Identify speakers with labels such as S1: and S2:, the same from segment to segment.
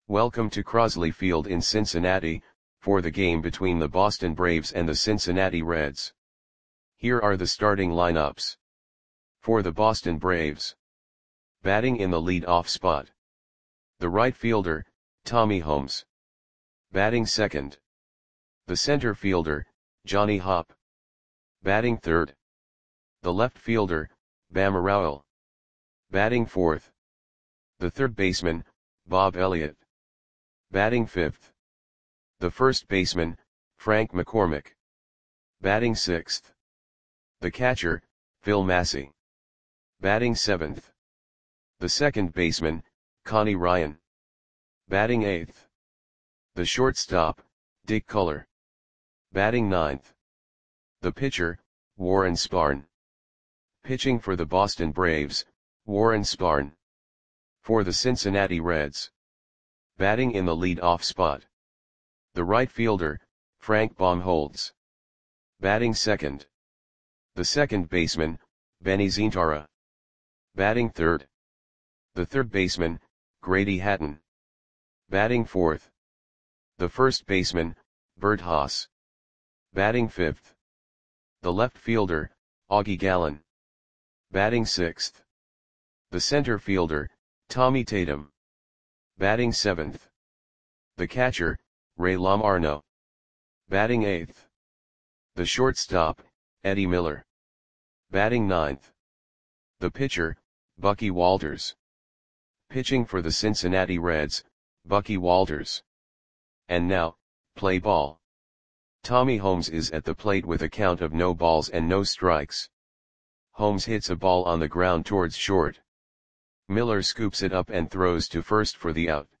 S1: Welcome to Crosley Field in Cincinnati, for the game between the Boston Braves and the Cincinnati Reds. Here are the starting lineups. For the Boston Braves. Batting in the lead-off spot. The right fielder, Tommy Holmes. Batting second. The center fielder, Johnny Hopp. Batting third. The left fielder, Bama Rowell. Batting fourth. The third baseman, Bob Elliott. Batting fifth. The first baseman, Frank McCormick. Batting sixth. The catcher, Phil Massey. Batting seventh. The second baseman, Connie Ryan. Batting eighth. The shortstop, Dick Culler. Batting ninth. The pitcher, Warren Spahn. Pitching for the Boston Braves, Warren Spahn. For the Cincinnati Reds. Batting in the lead-off spot. The right fielder, Frank Baumholtz. Batting second. The second baseman, Benny Zintara. Batting third. The third baseman, Grady Hatton. Batting fourth. The first baseman, Bert Haas. Batting fifth. The left fielder, Augie Gallen. Batting sixth. The center fielder, Tommy Tatum. Batting seventh. The catcher, Ray Lamarno. Batting eighth. The shortstop, Eddie Miller. Batting ninth. The pitcher, Bucky Walters. Pitching for the Cincinnati Reds, Bucky Walters. And now, play ball. Tommy Holmes is at the plate with a count of no balls and no strikes. Holmes hits a ball on the ground towards short. Miller scoops it up and throws to first for the out.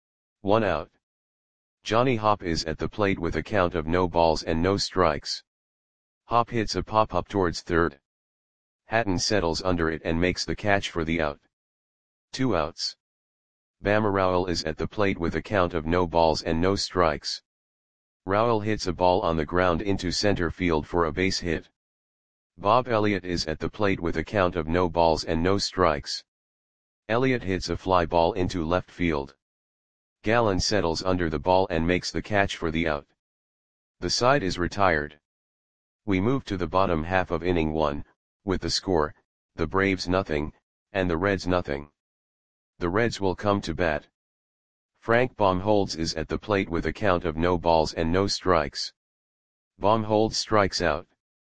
S1: 1 out. Johnny Hopp is at the plate with a count of no balls and no strikes. Hopp hits a pop-up towards third. Hatton settles under it and makes the catch for the out. 2 outs. Bama Rowell is at the plate with a count of no balls and no strikes. Rowell hits a ball on the ground into center field for a base hit. Bob Elliott is at the plate with a count of no balls and no strikes. Elliott hits a fly ball into left field. Gallen settles under the ball and makes the catch for the out. The side is retired. We move to the bottom half of inning 1, with the score, the Braves nothing, and the Reds nothing. The Reds will come to bat. Frank Baumholtz is at the plate with a count of no balls and no strikes. Baumholtz strikes out.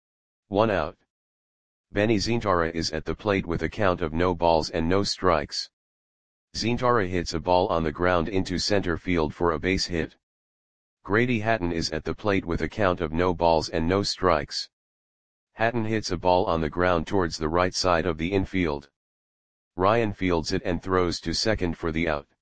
S1: 1 out. Benny Zintara is at the plate with a count of no balls and no strikes. Zintara hits a ball on the ground into center field for a base hit. Grady Hatton is at the plate with a count of no balls and no strikes. Hatton hits a ball on the ground towards the right side of the infield. Ryan fields it and throws to second for the out.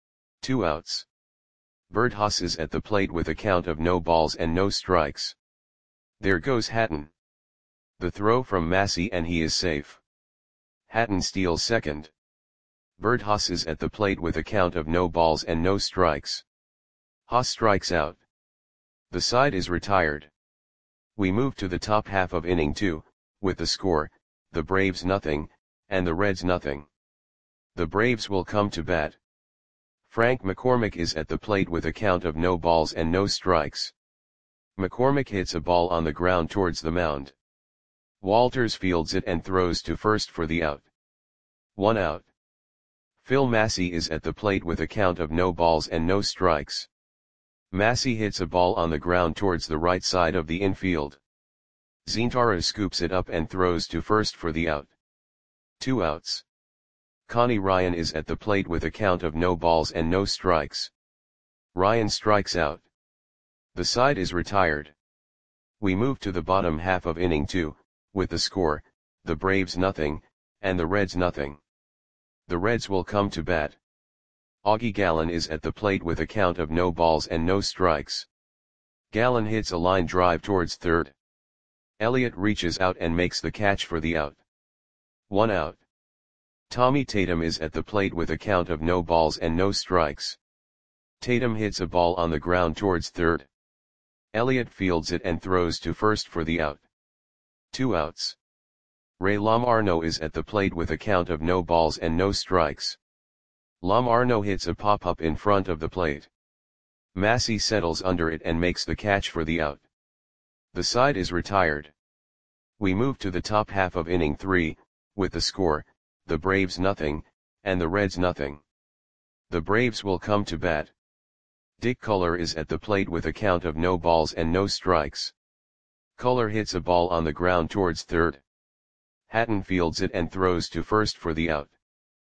S1: 2 outs. Bert Haas is at the plate with a count of no balls and no strikes. There goes Hatton. The throw from Massey and he is safe. Hatton steals second. Bert Haas is at the plate with a count of no balls and no strikes. Haas strikes out. The side is retired. We move to the top half of inning 2, with the score, the Braves nothing, and the Reds nothing. The Braves will come to bat. Frank McCormick is at the plate with a count of no balls and no strikes. McCormick hits a ball on the ground towards the mound. Walters fields it and throws to first for the out. 1 out. Phil Massey is at the plate with a count of no balls and no strikes. Massey hits a ball on the ground towards the right side of the infield. Zintara scoops it up and throws to first for the out. 2 outs. Connie Ryan is at the plate with a count of no balls and no strikes. Ryan strikes out. The side is retired. We move to the bottom half of inning 2, with the score, the Braves nothing, and the Reds nothing. The Reds will come to bat. Augie Gallen is at the plate with a count of no balls and no strikes. Gallen hits a line drive towards third. Elliott reaches out and makes the catch for the out. 1 out. Tommy Tatum is at the plate with a count of no balls and no strikes. Tatum hits a ball on the ground towards third. Elliott fields it and throws to first for the out. 2 outs. Ray Lamarno is at the plate with a count of no balls and no strikes. Lam Arno hits a pop-up in front of the plate. Massey settles under it and makes the catch for the out. The side is retired. We move to the top half of inning 3, with the score, the Braves nothing, and the Reds nothing. The Braves will come to bat. Dick Culler is at the plate with a count of no balls and no strikes. Culler hits a ball on the ground towards third. Hatton fields it and throws to first for the out.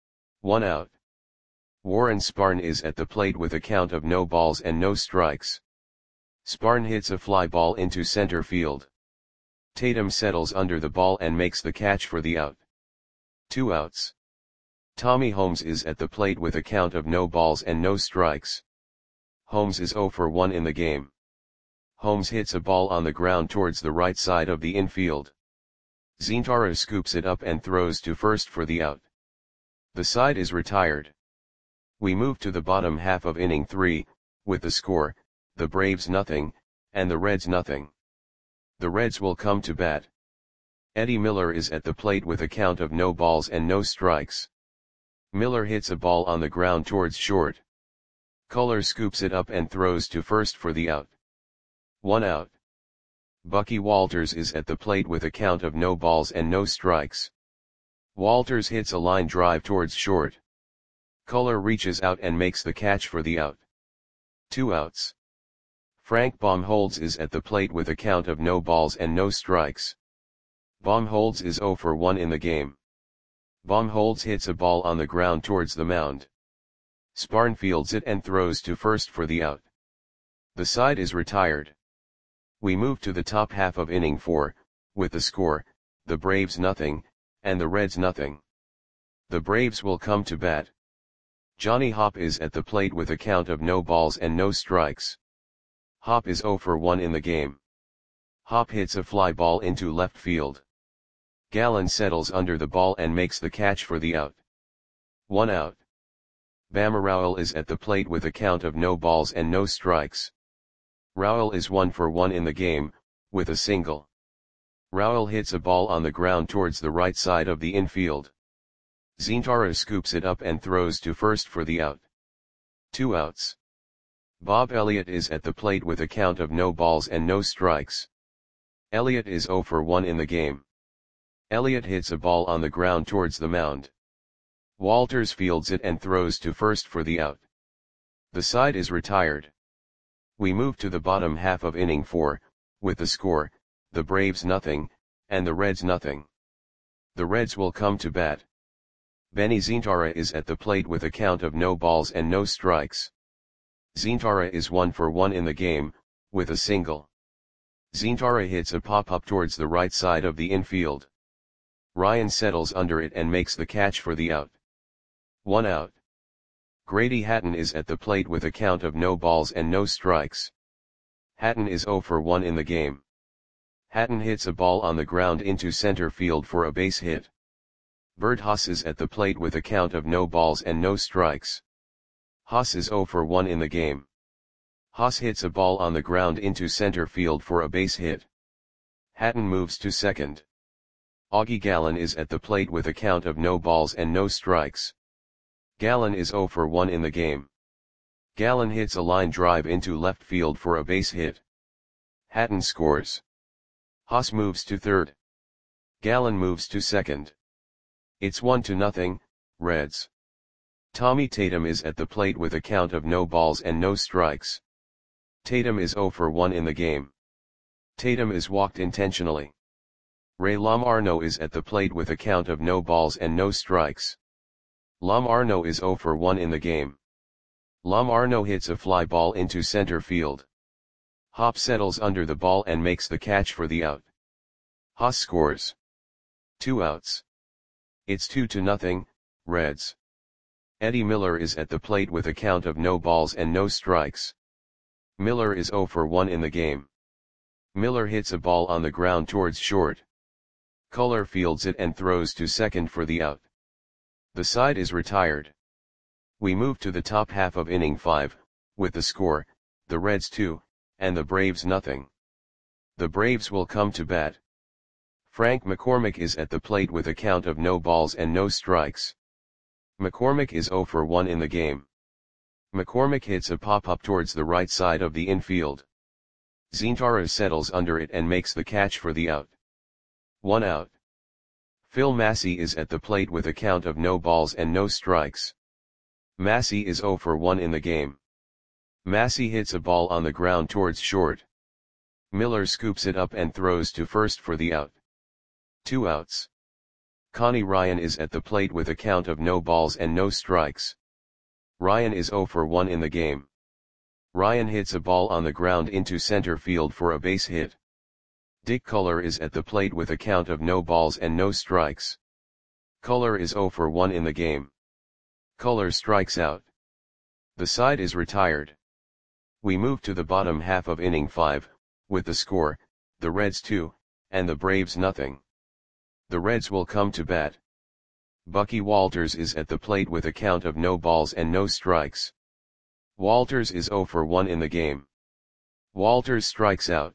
S1: 1 out. Warren Sparn is at the plate with a count of no balls and no strikes. Sparn hits a fly ball into center field. Tatum settles under the ball and makes the catch for the out. 2 outs. Tommy Holmes is at the plate with a count of no balls and no strikes. Holmes is 0 for 1 in the game. Holmes hits a ball on the ground towards the right side of the infield. Zintara scoops it up and throws to first for the out. The side is retired. We move to the bottom half of inning 3, with the score, the Braves nothing, and the Reds nothing. The Reds will come to bat. Eddie Miller is at the plate with a count of no balls and no strikes. Miller hits a ball on the ground towards short. Culler scoops it up and throws to first for the out. 1 out. Bucky Walters is at the plate with a count of no balls and no strikes. Walters hits a line drive towards short. Culler reaches out and makes the catch for the out. 2 outs. Frank Baumholtz is at the plate with a count of no balls and no strikes. Baumholtz is 0 for 1 in the game. Baumholtz hits a ball on the ground towards the mound. Sparn fields it and throws to first for the out. The side is retired. We move to the top half of inning 4, with the score, the Braves nothing, and the Reds nothing. The Braves will come to bat. Johnny Hopp is at the plate with a count of no balls and no strikes. Hopp is 0 for 1 in the game. Hopp hits a fly ball into left field. Gallen settles under the ball and makes the catch for the out. 1 out. Bama Rowell is at the plate with a count of no balls and no strikes. Rowell is 1 for 1 in the game, with a single. Rowell hits a ball on the ground towards the right side of the infield. Zintara scoops it up and throws to first for the out. 2 outs. Bob Elliott is at the plate with a count of no balls and no strikes. Elliott is 0 for 1 in the game. Elliott hits a ball on the ground towards the mound. Walters fields it and throws to first for the out. The side is retired. We move to the bottom half of inning 4, with the score, the Braves nothing, and the Reds nothing. The Reds will come to bat. Benny Zintara is at the plate with a count of no balls and no strikes. Zintara is 1 for 1 in the game, with a single. Zintara hits a pop-up towards the right side of the infield. Ryan settles under it and makes the catch for the out. 1 out. Grady Hatton is at the plate with a count of no balls and no strikes. Hatton is 0 for 1 in the game. Hatton hits a ball on the ground into center field for a base hit. Bert Haas is at the plate with a count of no balls and no strikes. Haas is 0 for 1 in the game. Haas hits a ball on the ground into center field for a base hit. Hatton moves to second. Augie Gallen is at the plate with a count of no balls and no strikes. Gallen is 0 for 1 in the game. Gallen hits a line drive into left field for a base hit. Hatton scores. Haas moves to third. Gallen moves to second. It's 1-0, Reds. Tommy Tatum is at the plate with a count of no balls and no strikes. Tatum is 0 for 1 in the game. Tatum is walked intentionally. Ray Lamarno is at the plate with a count of no balls and no strikes. Lamarno is 0 for 1 in the game. Lamarno hits a fly ball into center field. Hopp settles under the ball and makes the catch for the out. Haas scores. 2 outs. It's 2-0, Reds. Eddie Miller is at the plate with a count of no balls and no strikes. Miller is 0 for 1 in the game. Miller hits a ball on the ground towards short. Culler fields it and throws to second for the out. The side is retired. We move to the top half of inning 5, with the score, the Reds 2, and the Braves nothing. The Braves will come to bat. Frank McCormick is at the plate with a count of no balls and no strikes. McCormick is 0 for 1 in the game. McCormick hits a pop-up towards the right side of the infield. Zintara settles under it and makes the catch for the out. 1 out. Phil Massey is at the plate with a count of no balls and no strikes. Massey is 0 for 1 in the game. Massey hits a ball on the ground towards short. Miller scoops it up and throws to first for the out. 2 outs. Connie Ryan is at the plate with a count of no balls and no strikes. Ryan is 0 for 1 in the game. Ryan hits a ball on the ground into center field for a base hit. Dick Culler is at the plate with a count of no balls and no strikes. Culler is 0 for 1 in the game. Culler strikes out. The side is retired. We move to the bottom half of inning 5, with the score, the Reds 2, and the Braves nothing. The Reds will come to bat. Bucky Walters is at the plate with a count of no balls and no strikes. Walters is 0 for 1 in the game. Walters strikes out.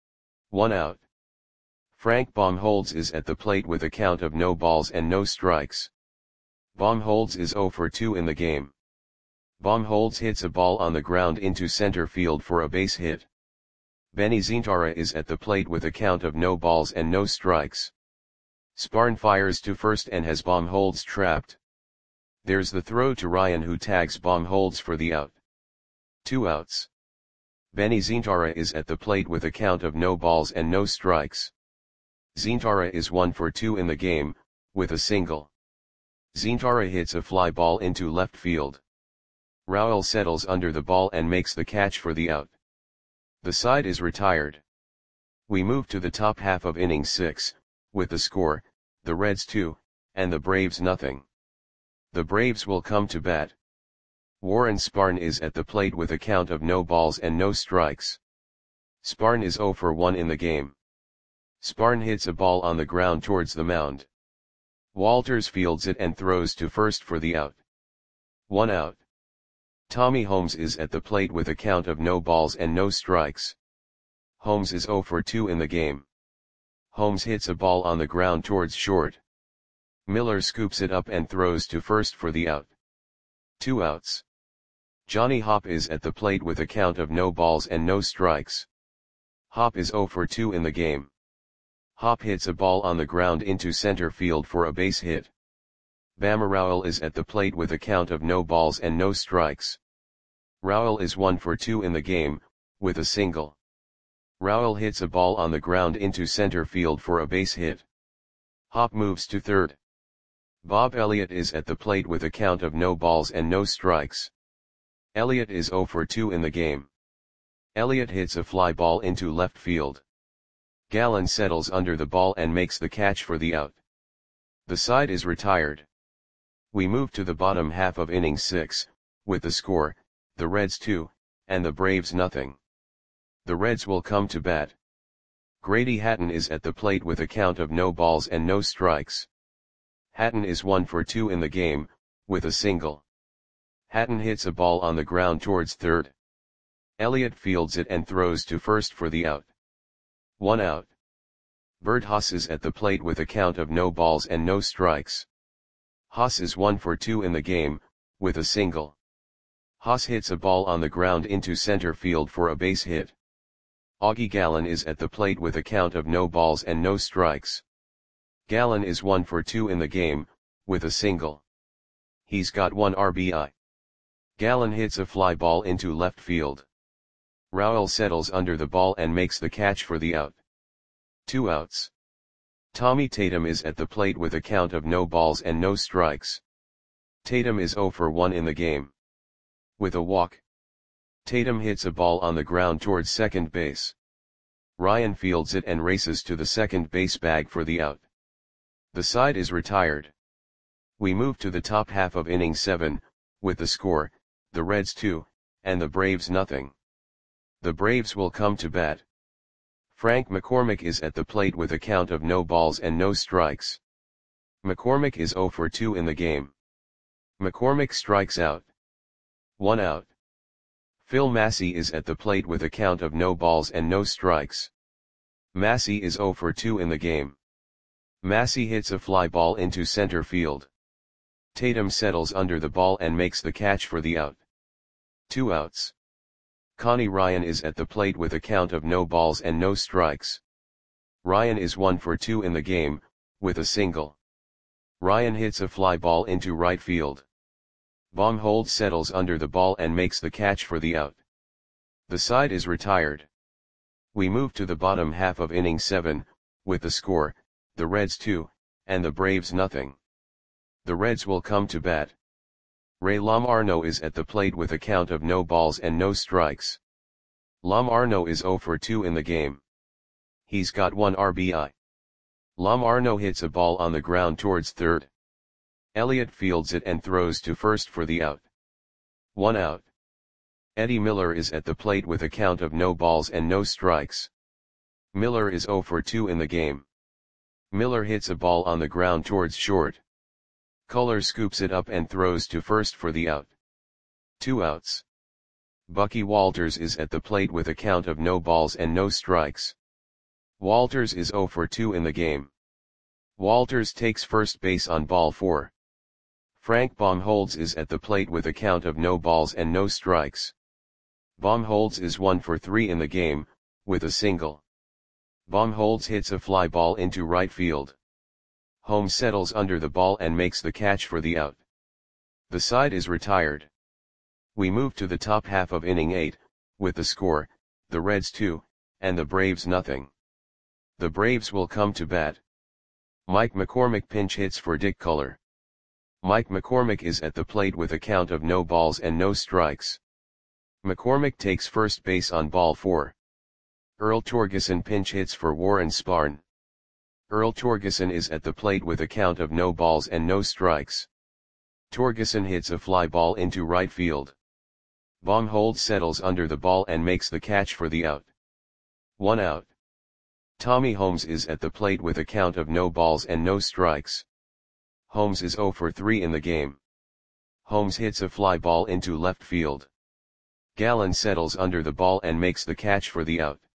S1: 1 out. Frank Baumholtz is at the plate with a count of no balls and no strikes. Baumholtz is 0 for 2 in the game. Baumholtz hits a ball on the ground into center field for a base hit. Benny Zintara is at the plate with a count of no balls and no strikes. Sparn fires to first and has Baumholtz trapped. There's the throw to Ryan, who tags Baumholtz for the out. 2 outs. Benny Zintara is at the plate with a count of no balls and no strikes. Zintara is 1 for 2 in the game, with a single. Zintara hits a fly ball into left field. Rowell settles under the ball and makes the catch for the out. The side is retired. We move to the top half of inning 6, with the score, the Reds 2, and the Braves nothing. The Braves will come to bat. Warren Sparn is at the plate with a count of no balls and no strikes. Sparn is 0 for 1 in the game. Sparn hits a ball on the ground towards the mound. Walters fields it and throws to first for the out. 1 out. Tommy Holmes is at the plate with a count of no balls and no strikes. Holmes is 0 for 2 in the game. Holmes hits a ball on the ground towards short. Miller scoops it up and throws to first for the out. 2 outs. Johnny Hopp is at the plate with a count of no balls and no strikes. Hopp is 0 for 2 in the game. Hopp hits a ball on the ground into center field for a base hit. Bama Rowell is at the plate with a count of no balls and no strikes. Rowell is 1 for 2 in the game, with a single. Rowell hits a ball on the ground into center field for a base hit. Hopp moves to third. Bob Elliott is at the plate with a count of no balls and no strikes. Elliott is 0 for 2 in the game. Elliott hits a fly ball into left field. Gallen settles under the ball and makes the catch for the out. The side is retired. We move to the bottom half of inning 6, with the score, the Reds 2, and the Braves nothing. The Reds will come to bat. Grady Hatton is at the plate with a count of no balls and no strikes. Hatton is 1 for 2 in the game, with a single. Hatton hits a ball on the ground towards third. Elliott fields it and throws to first for the out. 1 out. Bert Haas is at the plate with a count of no balls and no strikes. Haas is 1 for 2 in the game, with a single. Haas hits a ball on the ground into center field for a base hit. Augie Gallen is at the plate with a count of no balls and no strikes. Gallen is 1 for 2 in the game, with a single. He's got 1 RBI. Gallen hits a fly ball into left field. Rowell settles under the ball and makes the catch for the out. 2 outs. Tommy Tatum is at the plate with a count of no balls and no strikes. Tatum is 0 for 1 in the game. With a walk. Tatum hits a ball on the ground towards second base. Ryan fields it and races to the second base bag for the out. The side is retired. We move to the top half of inning 7, with the score, the Reds 2, and the Braves nothing. The Braves will come to bat. Frank McCormick is at the plate with a count of no balls and no strikes. McCormick is 0 for 2 in the game. McCormick strikes out. 1 out. Phil Massey is at the plate with a count of no balls and no strikes. Massey is 0 for 2 in the game. Massey hits a fly ball into center field. Tatum settles under the ball and makes the catch for the out. 2 outs. Connie Ryan is at the plate with a count of no balls and no strikes. Ryan is 1 for 2 in the game, with a single. Ryan hits a fly ball into right field. Baumholtz settles under the ball and makes the catch for the out. The side is retired. We move to the bottom half of inning 7, with the score, the Reds 2, and the Braves nothing. The Reds will come to bat. Ray Lamarno is at the plate with a count of no balls and no strikes. Lamarno is 0 for 2 in the game. He's got 1 RBI. Lamarno hits a ball on the ground towards third. Elliott fields it and throws to first for the out. 1 out. Eddie Miller is at the plate with a count of no balls and no strikes. Miller is 0 for 2 in the game. Miller hits a ball on the ground towards short. Culler scoops it up and throws to first for the out. 2 outs. Bucky Walters is at the plate with a count of no balls and no strikes. Walters is 0 for 2 in the game. Walters takes first base on ball 4. Frank Baumholtz is at the plate with a count of no balls and no strikes. Baumholtz is 1 for 3 in the game, with a single. Baumholtz hits a fly ball into right field. Holmes settles under the ball and makes the catch for the out. The side is retired. We move to the top half of inning 8, with the score, the Reds 2, and the Braves nothing. The Braves will come to bat. Mike McCormick pinch hits for Dick Culler. Mike McCormick is at the plate with a count of no balls and no strikes. McCormick takes first base on ball 4. Earl Torgeson pinch hits for Warren Spahn. Earl Torgeson is at the plate with a count of no balls and no strikes. Torgeson hits a fly ball into right field. Baumholtz settles under the ball and makes the catch for the out. 1 out. Tommy Holmes is at the plate with a count of no balls and no strikes. Holmes is 0 for 3 in the game. Holmes hits a fly ball into left field. Gallen settles under the ball and makes the catch for the out.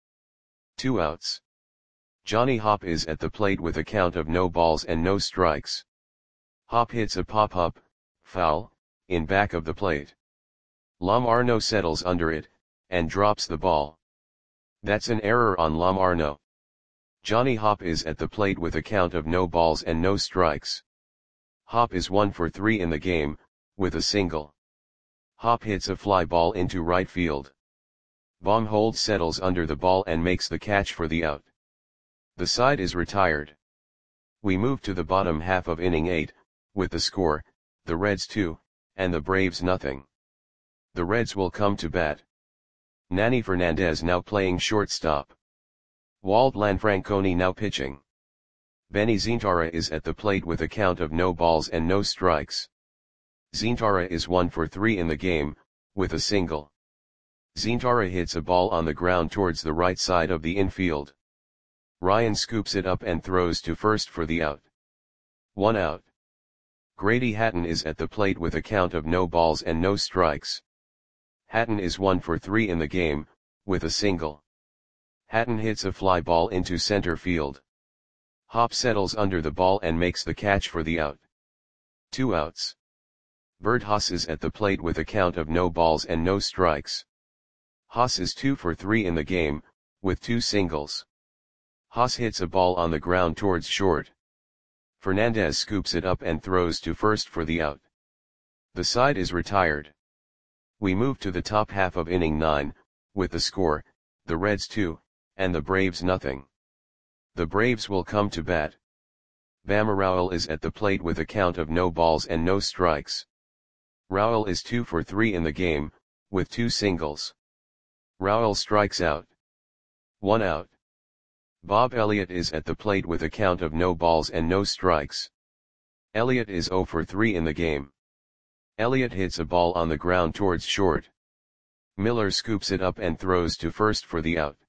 S1: 2 outs. Johnny Hopp is at the plate with a count of no balls and no strikes. Hopp hits a pop-up, foul, in back of the plate. Lamarno settles under it, and drops the ball. That's an error on Lamarno. Johnny Hopp is at the plate with a count of no balls and no strikes. Hopp is 1 for 3 in the game, with a single. Hopp hits a fly ball into right field. Baumholtz settles under the ball and makes the catch for the out. The side is retired. We move to the bottom half of inning 8, with the score, the Reds 2, and the Braves nothing. The Reds will come to bat. Nanny Fernandez now playing shortstop. Walt Lanfranconi now pitching. Benny Zintara is at the plate with a count of no balls and no strikes. Zintara is 1 for 3 in the game, with a single. Zintara hits a ball on the ground towards the right side of the infield. Ryan scoops it up and throws to first for the out. 1 out. Grady Hatton is at the plate with a count of no balls and no strikes. Hatton is 1 for 3 in the game, with a single. Hatton hits a fly ball into center field. Hopp settles under the ball and makes the catch for the out. 2 outs. Bert Haas is at the plate with a count of no balls and no strikes. Haas is 2 for 3 in the game, with 2 singles. Haas hits a ball on the ground towards short. Fernandez scoops it up and throws to first for the out. The side is retired. We move to the top half of inning 9, with the score, the Reds 2, and the Braves nothing. The Braves will come to bat. Bama Rowell is at the plate with a count of no balls and no strikes. Rowell is 2 for 3 in the game, with 2 singles. Rowell strikes out. 1 out. Bob Elliott is at the plate with a count of no balls and no strikes. Elliott is 0 for 3 in the game. Elliott hits a ball on the ground towards short. Miller scoops it up and throws to first for the out.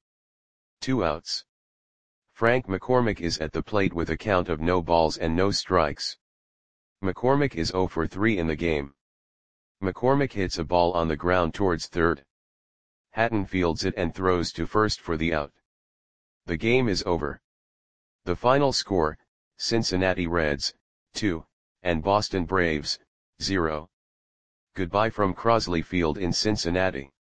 S1: 2 outs. Frank McCormick is at the plate with a count of no balls and no strikes. McCormick is 0 for 3 in the game. McCormick hits a ball on the ground towards third. Hatton fields it and throws to first for the out. The game is over. The final score, Cincinnati Reds, 2, and Boston Braves, 0. Goodbye from Crosley Field in Cincinnati.